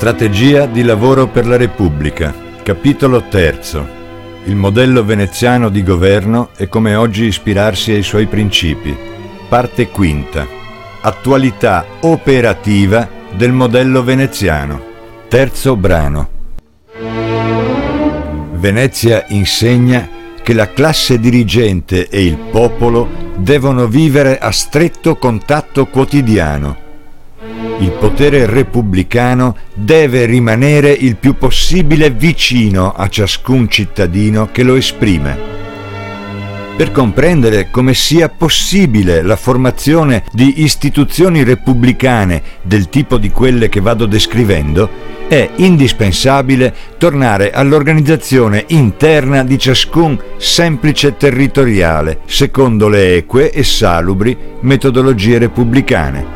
Strategia di lavoro per la Repubblica. Capitolo terzo. Il modello veneziano di governo e come oggi ispirarsi ai suoi principi. Parte quinta. Attualità operativa del modello veneziano. Terzo brano. Venezia insegna che la classe dirigente e il popolo devono vivere a stretto contatto quotidiano. Il potere repubblicano deve rimanere il più possibile vicino a ciascun cittadino che lo esprime. Per comprendere come sia possibile la formazione di istituzioni repubblicane del tipo di quelle che vado descrivendo, è indispensabile tornare all'organizzazione interna di ciascun semplice territoriale, secondo le eque e salubri metodologie repubblicane.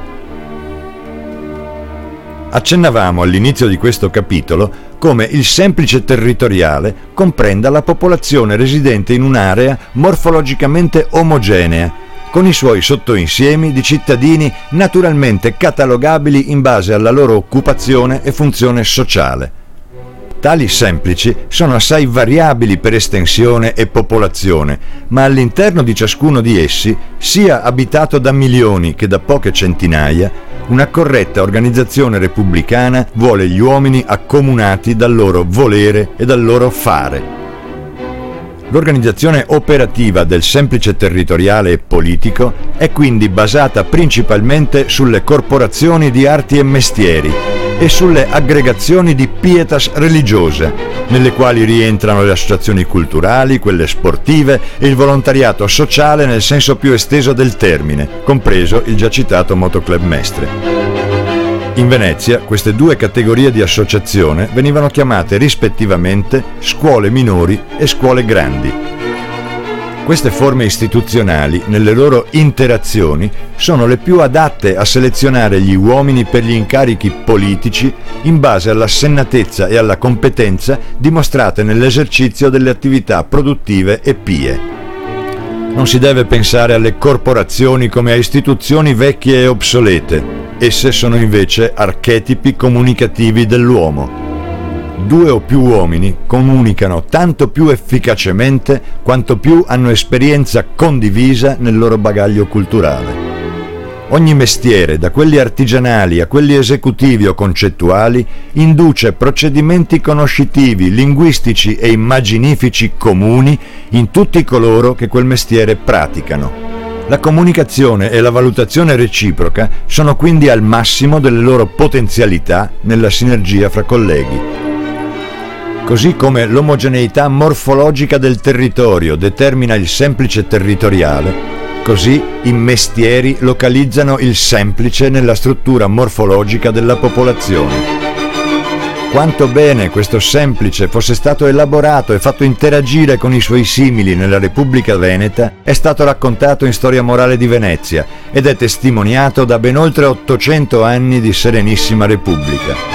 Accennavamo all'inizio di questo capitolo come il semplice territoriale comprenda la popolazione residente in un'area morfologicamente omogenea, con i suoi sottoinsiemi di cittadini naturalmente catalogabili in base alla loro occupazione e funzione sociale. Tali semplici sono assai variabili per estensione e popolazione, ma all'interno di ciascuno di essi, sia abitato da milioni che da poche centinaia, una corretta organizzazione repubblicana vuole gli uomini accomunati dal loro volere e dal loro fare. L'organizzazione operativa del semplice territoriale e politico è quindi basata principalmente sulle corporazioni di arti e mestieri e sulle aggregazioni di pietas religiose, nelle quali rientrano le associazioni culturali, quelle sportive e il volontariato sociale nel senso più esteso del termine, compreso il già citato Motoclub Mestre. In Venezia queste due categorie di associazione venivano chiamate rispettivamente scuole minori e scuole grandi. Queste forme istituzionali, nelle loro interazioni, sono le più adatte a selezionare gli uomini per gli incarichi politici in base all'assennatezza e alla competenza dimostrate nell'esercizio delle attività produttive e pie. Non si deve pensare alle corporazioni come a istituzioni vecchie e obsolete. Esse sono invece archetipi comunicativi dell'uomo. Due o più uomini comunicano tanto più efficacemente quanto più hanno esperienza condivisa nel loro bagaglio culturale. Ogni mestiere, da quelli artigianali a quelli esecutivi o concettuali, induce procedimenti conoscitivi, linguistici e immaginifici comuni in tutti coloro che quel mestiere praticano. La comunicazione e la valutazione reciproca sono quindi al massimo delle loro potenzialità nella sinergia fra colleghi. Così come l'omogeneità morfologica del territorio determina il semplice territoriale, così i mestieri localizzano il semplice nella struttura morfologica della popolazione. Quanto bene questo semplice fosse stato elaborato e fatto interagire con i suoi simili nella Repubblica Veneta è stato raccontato in Storia morale di Venezia ed è testimoniato da ben oltre 800 anni di Serenissima Repubblica.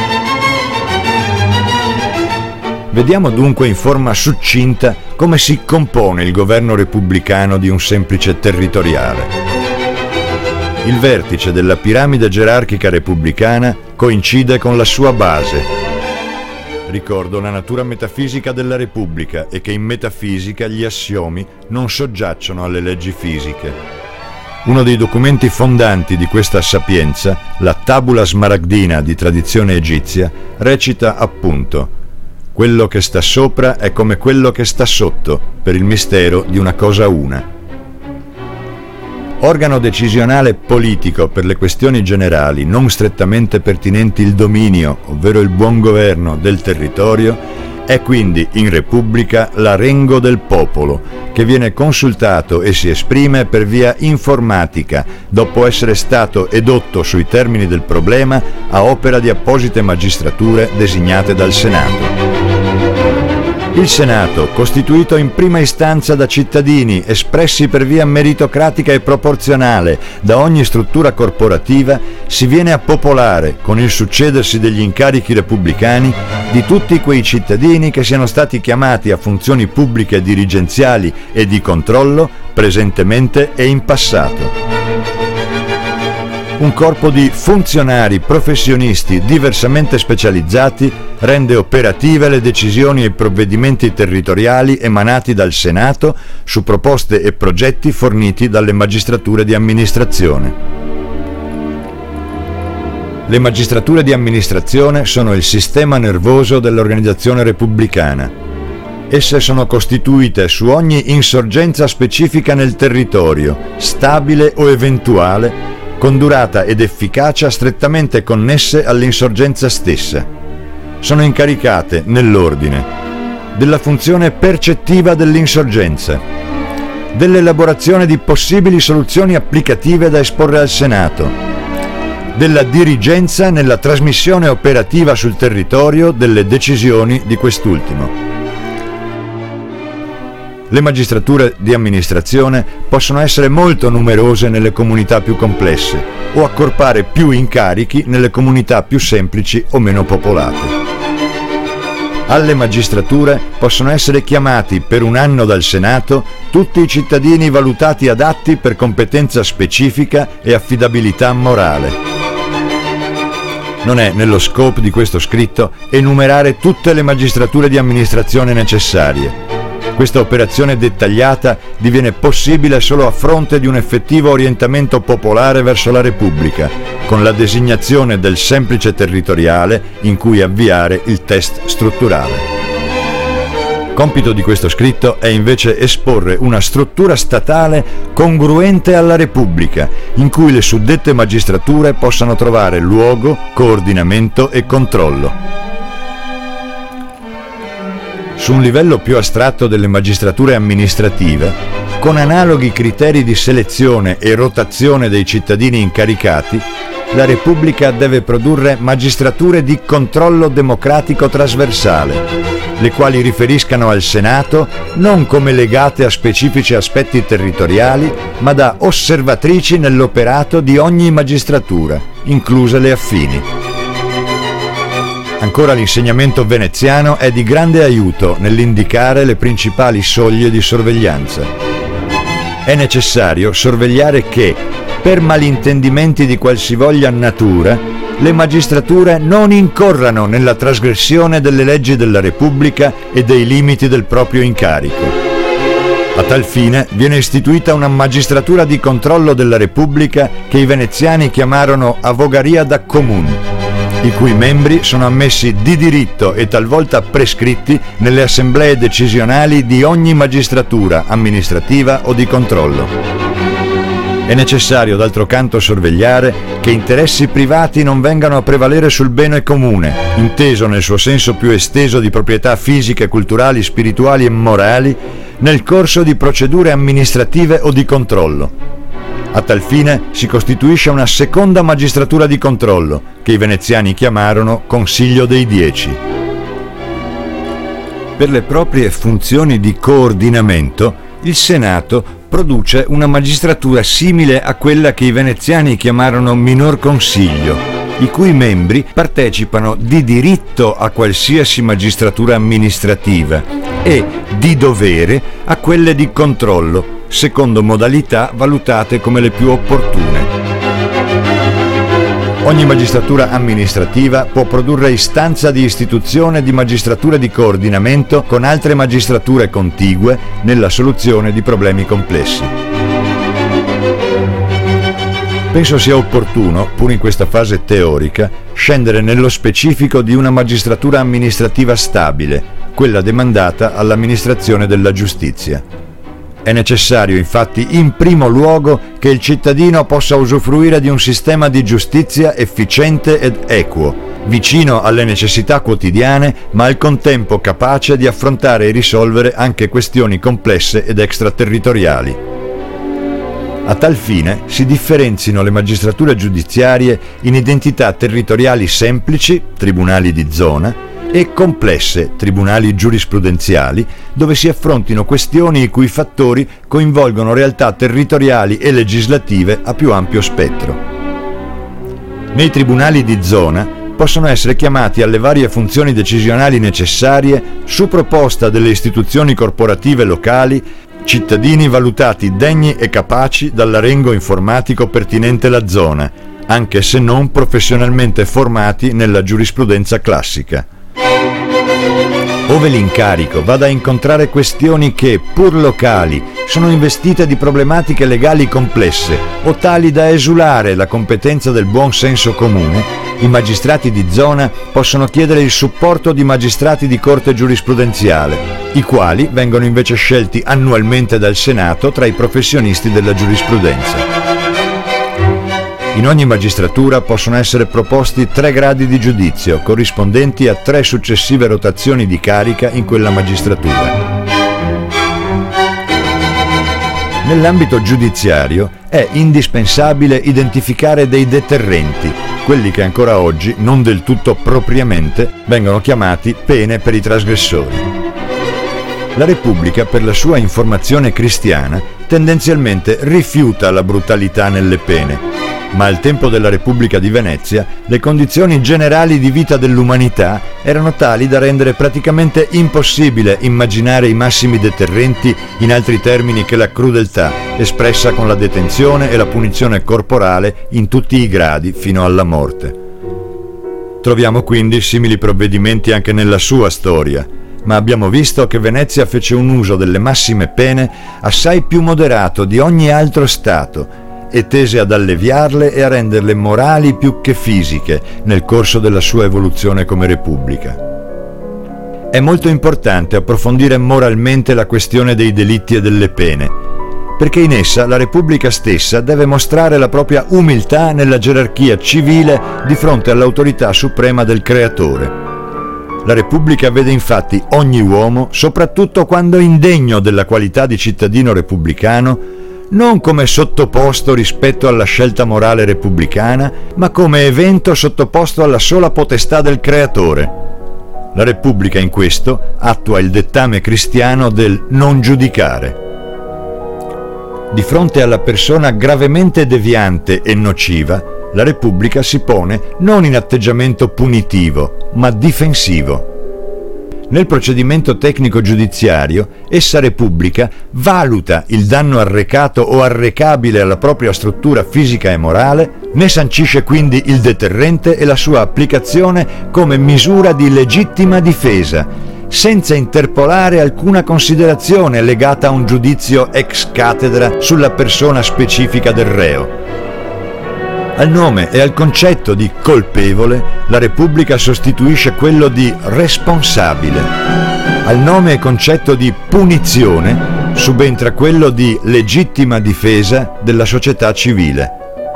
Vediamo dunque in forma succinta come si compone il governo repubblicano di un semplice territoriale. Il vertice della piramide gerarchica repubblicana coincide con la sua base. Ricordo la natura metafisica della Repubblica e che in metafisica gli assiomi non soggiacciono alle leggi fisiche. Uno dei documenti fondanti di questa sapienza, la Tabula Smaragdina di tradizione egizia, recita appunto: quello che sta sopra è come quello che sta sotto, per il mistero di una cosa una. Organo decisionale politico per le questioni generali non strettamente pertinenti il dominio, ovvero il buon governo del territorio, è quindi in Repubblica l'arengo del popolo, che viene consultato e si esprime per via informatica, dopo essere stato edotto sui termini del problema a opera di apposite magistrature designate dal Senato. Il Senato, costituito in prima istanza da cittadini espressi per via meritocratica e proporzionale da ogni struttura corporativa, si viene a popolare, con il succedersi degli incarichi repubblicani, di tutti quei cittadini che siano stati chiamati a funzioni pubbliche dirigenziali e di controllo presentemente e in passato. un corpo di funzionari professionisti diversamente specializzati rende operative le decisioni e i provvedimenti territoriali emanati dal Senato su proposte e progetti forniti dalle magistrature di amministrazione. Le magistrature di amministrazione sono il sistema nervoso dell'organizzazione repubblicana. Esse sono costituite su ogni insorgenza specifica nel territorio, stabile o eventuale, con durata ed efficacia strettamente connesse all'insorgenza stessa. Sono incaricate, nell'ordine, della funzione percettiva dell'insorgenza, dell'elaborazione di possibili soluzioni applicative da esporre al Senato, della dirigenza nella trasmissione operativa sul territorio delle decisioni di quest'ultimo. Le magistrature di amministrazione possono essere molto numerose nelle comunità più complesse o accorpare più incarichi nelle comunità più semplici o meno popolate. Alle magistrature possono essere chiamati per un anno dal Senato tutti i cittadini valutati adatti per competenza specifica e affidabilità morale. Non è nello scopo di questo scritto enumerare tutte le magistrature di amministrazione necessarie. Questa operazione dettagliata diviene possibile solo a fronte di un effettivo orientamento popolare verso la Repubblica, con la designazione del semplice territoriale in cui avviare il test strutturale. Compito di questo scritto è invece esporre una struttura statale congruente alla Repubblica, in cui le suddette magistrature possano trovare luogo, coordinamento e controllo. Su un livello più astratto delle magistrature amministrative, con analoghi criteri di selezione e rotazione dei cittadini incaricati, la Repubblica deve produrre magistrature di controllo democratico trasversale, le quali riferiscano al Senato non come legate a specifici aspetti territoriali, ma da osservatrici nell'operato di ogni magistratura, incluse le affini. Ancora l'insegnamento veneziano è di grande aiuto nell'indicare le principali soglie di sorveglianza. È necessario sorvegliare che, per malintendimenti di qualsivoglia natura, le magistrature non incorrano nella trasgressione delle leggi della Repubblica e dei limiti del proprio incarico. A tal fine viene istituita una magistratura di controllo della Repubblica che i veneziani chiamarono Avogaria da Comune, i cui membri sono ammessi di diritto e talvolta prescritti nelle assemblee decisionali di ogni magistratura amministrativa o di controllo. È necessario d'altro canto sorvegliare che interessi privati non vengano a prevalere sul bene comune, inteso nel suo senso più esteso di proprietà fisiche, culturali, spirituali e morali, nel corso di procedure amministrative o di controllo. A tal fine si costituisce una seconda magistratura di controllo, che i veneziani chiamarono Consiglio dei 10. Per le proprie funzioni di coordinamento, il Senato produce una magistratura simile a quella che i veneziani chiamarono Minor Consiglio, i cui membri partecipano di diritto a qualsiasi magistratura amministrativa e di dovere a quelle di controllo, secondo modalità valutate come le più opportune. Ogni magistratura amministrativa può produrre istanza di istituzione di magistrature di coordinamento con altre magistrature contigue nella soluzione di problemi complessi. Penso sia opportuno, pur in questa fase teorica, scendere nello specifico di una magistratura amministrativa stabile, quella demandata all'amministrazione della giustizia. È necessario, infatti, in primo luogo che il cittadino possa usufruire di un sistema di giustizia efficiente ed equo, vicino alle necessità quotidiane, ma al contempo capace di affrontare e risolvere anche questioni complesse ed extraterritoriali. A tal fine si differenzino le magistrature giudiziarie in identità territoriali semplici, tribunali di zona, e complesse, tribunali giurisprudenziali, dove si affrontino questioni i cui fattori coinvolgono realtà territoriali e legislative a più ampio spettro. Nei tribunali di zona possono essere chiamati alle varie funzioni decisionali necessarie, su proposta delle istituzioni corporative locali, cittadini valutati degni e capaci dall'arengo informatico pertinente la zona, anche se non professionalmente formati nella giurisprudenza classica. Ove l'incarico vada a incontrare questioni che, pur locali, sono investite di problematiche legali complesse o tali da esulare la competenza del buon senso comune, i magistrati di zona possono chiedere il supporto di magistrati di corte giurisprudenziale, i quali vengono invece scelti annualmente dal Senato tra i professionisti della giurisprudenza. In ogni magistratura possono essere proposti 3 gradi di giudizio, corrispondenti a 3 successive rotazioni di carica in quella magistratura. Nell'ambito giudiziario è indispensabile identificare dei deterrenti, quelli che ancora oggi, non del tutto propriamente, vengono chiamati pene per i trasgressori. La Repubblica, per la sua informazione cristiana, tendenzialmente rifiuta la brutalità nelle pene, ma al tempo della Repubblica di Venezia le condizioni generali di vita dell'umanità erano tali da rendere praticamente impossibile immaginare i massimi deterrenti in altri termini che la crudeltà, espressa con la detenzione e la punizione corporale in tutti i gradi fino alla morte. Troviamo quindi simili provvedimenti anche nella sua storia, ma abbiamo visto che Venezia fece un uso delle massime pene assai più moderato di ogni altro Stato e tese ad alleviarle e a renderle morali più che fisiche nel corso della sua evoluzione come Repubblica. È molto importante approfondire moralmente la questione dei delitti e delle pene, perché in essa la Repubblica stessa deve mostrare la propria umiltà nella gerarchia civile di fronte all'autorità suprema del Creatore. La Repubblica vede infatti ogni uomo, soprattutto quando indegno della qualità di cittadino repubblicano, non come sottoposto rispetto alla scelta morale repubblicana, ma come evento sottoposto alla sola potestà del Creatore. La Repubblica in questo attua il dettame cristiano del non giudicare. Di fronte alla persona gravemente deviante e nociva, la Repubblica si pone non in atteggiamento punitivo, ma difensivo. Nel procedimento tecnico giudiziario, essa Repubblica valuta il danno arrecato o arrecabile alla propria struttura fisica e morale, ne sancisce quindi il deterrente e la sua applicazione come misura di legittima difesa, senza interpolare alcuna considerazione legata a un giudizio ex cattedra sulla persona specifica del reo. Al nome e al concetto di colpevole, la Repubblica sostituisce quello di responsabile. Al nome e concetto di punizione subentra quello di legittima difesa della società civile.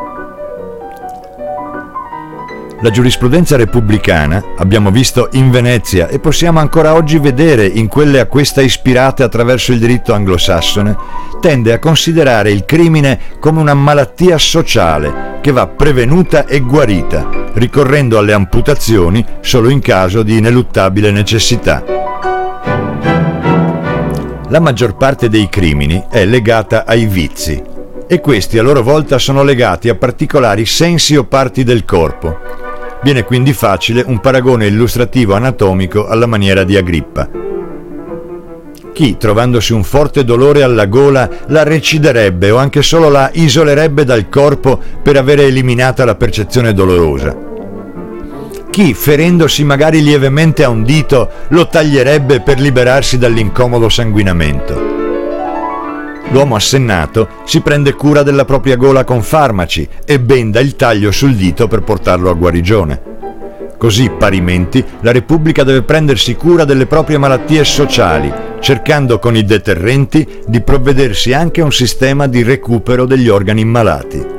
La giurisprudenza repubblicana, abbiamo visto in Venezia e possiamo ancora oggi vedere in quelle a questa ispirate attraverso il diritto anglosassone, tende a considerare il crimine come una malattia sociale che va prevenuta e guarita, ricorrendo alle amputazioni solo in caso di ineluttabile necessità. La maggior parte dei crimini è legata ai vizi, e questi a loro volta sono legati a particolari sensi o parti del corpo. Viene quindi facile un paragone illustrativo anatomico alla maniera di Agrippa. Chi, trovandosi un forte dolore alla gola, la reciderebbe o anche solo la isolerebbe dal corpo per avere eliminata la percezione dolorosa? Chi, ferendosi magari lievemente a un dito, lo taglierebbe per liberarsi dall'incomodo sanguinamento? L'uomo assennato si prende cura della propria gola con farmaci e benda il taglio sul dito per portarlo a guarigione. Così, parimenti, la Repubblica deve prendersi cura delle proprie malattie sociali, cercando con i deterrenti di provvedersi anche a un sistema di recupero degli organi malati.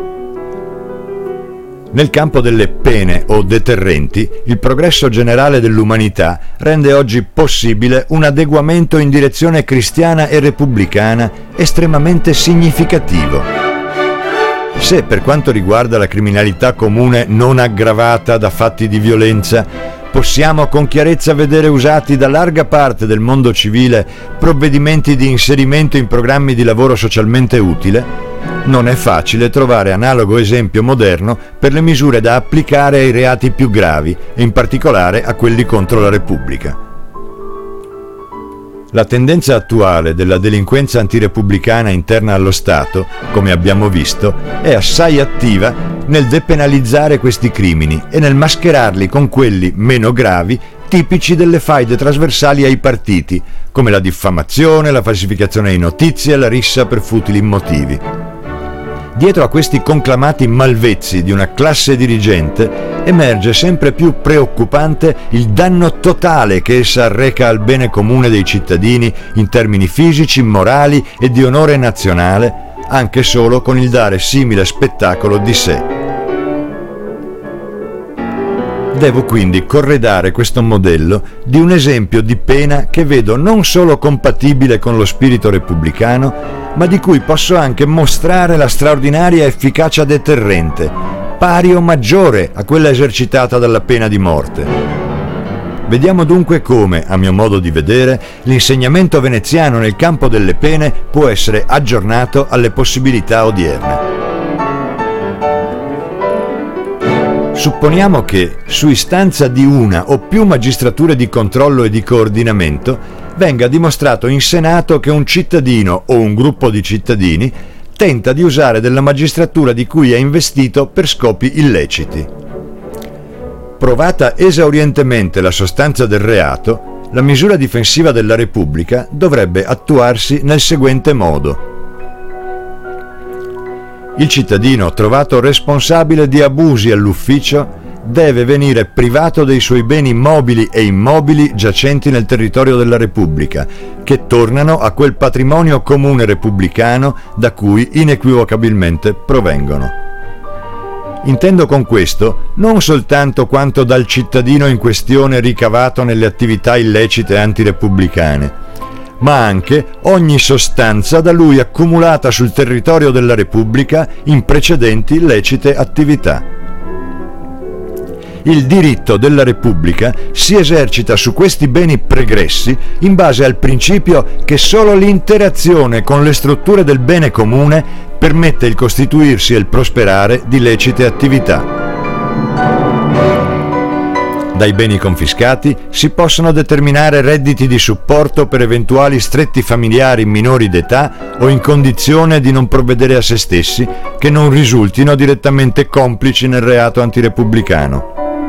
Nel campo delle pene o deterrenti, il progresso generale dell'umanità rende oggi possibile un adeguamento in direzione cristiana e repubblicana estremamente significativo. Se per quanto riguarda la criminalità comune non aggravata da fatti di violenza, possiamo con chiarezza vedere usati da larga parte del mondo civile provvedimenti di inserimento in programmi di lavoro socialmente utile, non è facile trovare analogo esempio moderno per le misure da applicare ai reati più gravi e in particolare a quelli contro la Repubblica. La tendenza attuale della delinquenza antirepubblicana interna allo Stato, come abbiamo visto, è assai attiva nel depenalizzare questi crimini e nel mascherarli con quelli meno gravi tipici delle faide trasversali ai partiti, come la diffamazione, la falsificazione di notizie e la rissa per futili motivi. Dietro a questi conclamati malvezzi di una classe dirigente emerge sempre più preoccupante il danno totale che essa arreca al bene comune dei cittadini in termini fisici, morali e di onore nazionale, anche solo con il dare simile spettacolo di sé. Devo quindi corredare questo modello di un esempio di pena che vedo non solo compatibile con lo spirito repubblicano, ma di cui posso anche mostrare la straordinaria efficacia deterrente, pari o maggiore a quella esercitata dalla pena di morte. Vediamo dunque come, a mio modo di vedere, l'insegnamento veneziano nel campo delle pene può essere aggiornato alle possibilità odierne. Supponiamo che, su istanza di una o più magistrature di controllo e di coordinamento, venga dimostrato in Senato che un cittadino o un gruppo di cittadini tenta di usare della magistratura di cui è investito per scopi illeciti. Provata esaurientemente la sostanza del reato, la misura difensiva della Repubblica dovrebbe attuarsi nel seguente modo. Il cittadino trovato responsabile di abusi all'ufficio deve venire privato dei suoi beni mobili e immobili giacenti nel territorio della Repubblica, che tornano a quel patrimonio comune repubblicano da cui inequivocabilmente provengono. Intendo con questo non soltanto quanto dal cittadino in questione ricavato nelle attività illecite antirepubblicane, ma anche ogni sostanza da lui accumulata sul territorio della Repubblica in precedenti lecite attività. Il diritto della Repubblica si esercita su questi beni pregressi in base al principio che solo l'interazione con le strutture del bene comune permette il costituirsi e il prosperare di lecite attività. Dai beni confiscati si possono determinare redditi di supporto per eventuali stretti familiari minori d'età o in condizione di non provvedere a se stessi, che non risultino direttamente complici nel reato antirepubblicano.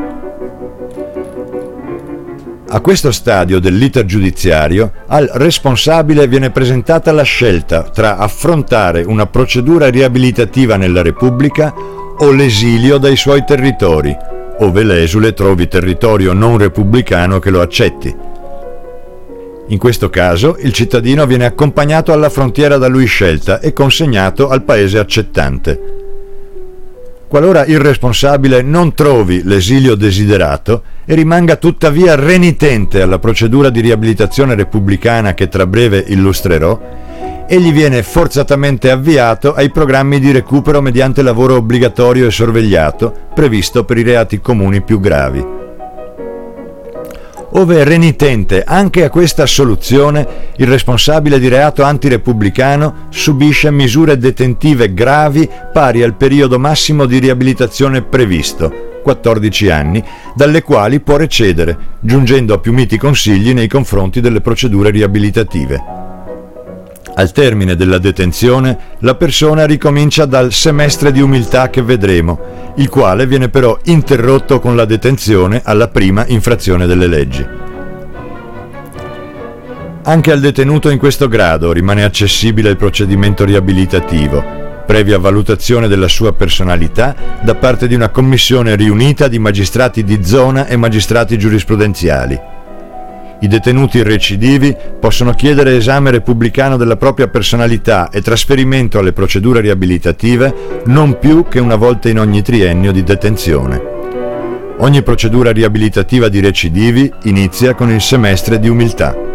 A questo stadio dell'iter giudiziario, al responsabile viene presentata la scelta tra affrontare una procedura riabilitativa nella Repubblica o l'esilio dai suoi territori, ove l'esule trovi territorio non repubblicano che lo accetti. In questo caso il cittadino viene accompagnato alla frontiera da lui scelta e consegnato al paese accettante. Qualora il responsabile non trovi l'esilio desiderato e rimanga tuttavia renitente alla procedura di riabilitazione repubblicana che tra breve illustrerò, egli viene forzatamente avviato ai programmi di recupero mediante lavoro obbligatorio e sorvegliato previsto per i reati comuni più gravi. Ove renitente anche a questa soluzione, il responsabile di reato antirepubblicano subisce misure detentive gravi pari al periodo massimo di riabilitazione previsto, 14 anni, dalle quali può recedere, giungendo a più miti consigli nei confronti delle procedure riabilitative. Al termine della detenzione, la persona ricomincia dal semestre di umiltà che vedremo, il quale viene però interrotto con la detenzione alla prima infrazione delle leggi. Anche al detenuto in questo grado rimane accessibile il procedimento riabilitativo, previa valutazione della sua personalità da parte di una commissione riunita di magistrati di zona e magistrati giurisprudenziali. I detenuti recidivi possono chiedere esame repubblicano della propria personalità e trasferimento alle procedure riabilitative non più che una volta in ogni triennio di detenzione. Ogni procedura riabilitativa di recidivi inizia con il semestre di umiltà.